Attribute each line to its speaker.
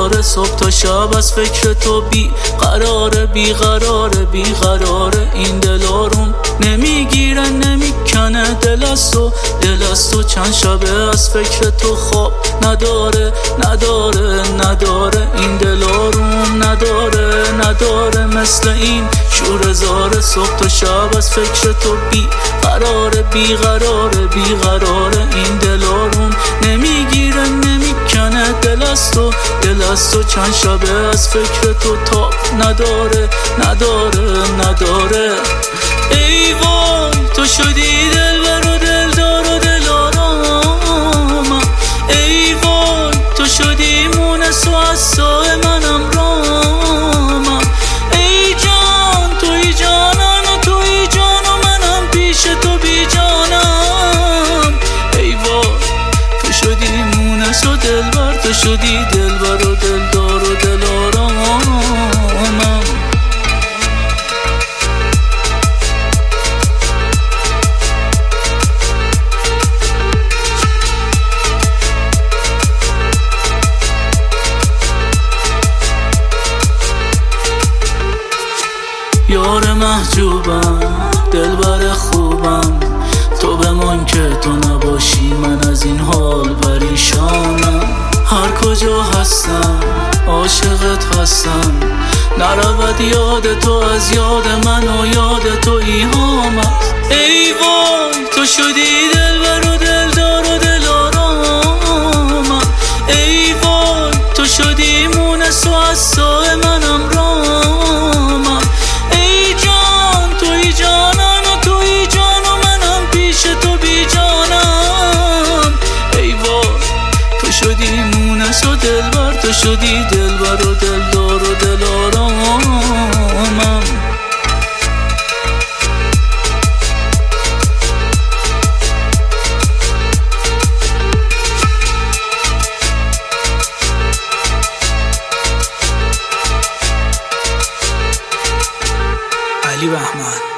Speaker 1: روزگار صبح تا شب از فکر تو بی قراره، بی قراره، بی قراره. این دل آروم نمیگیره نمیکنه دل از تو چند شبه از فکر تو خواب نداره، نداره، نداره. این دل آروم نداره مثل این شور زار صبح تا شب از فکر تو بی قراره، بی قراره، بی قراره. این دل آروم نمیگیره نمیکنه دل از تو چند شبه از فکر تو تاب نداره، نداره. ای وای تو شدی دلبر و دلدار و دلارام، ای وای تو شدی مونس و عصای منم رامم. ای جان توی جانان و توی جان و منم پیش تو بی جانم. ای وای تو شدی مونس و دلبر، تو شدی دلبر و دلدار و دلارامم. یار محجوبم دلبر خوبم، تو بمان که تو نباشی من از این حال پریشانم. هر کجا هستم عاشقت هستم، نرود یاد تو از یاد من و یاد تو ایهام است. ای وای تو شدی دلبر و دلدار و دلارام، ای وای تو شدی مونس و عصای منم رامم. ای جان توی جانان و توی جان و منم پیش تو بی جانم. ای وای تو شدی مونس و دلبر، تو شدی دلبر و دلدار و دلارامم. علی بهمن.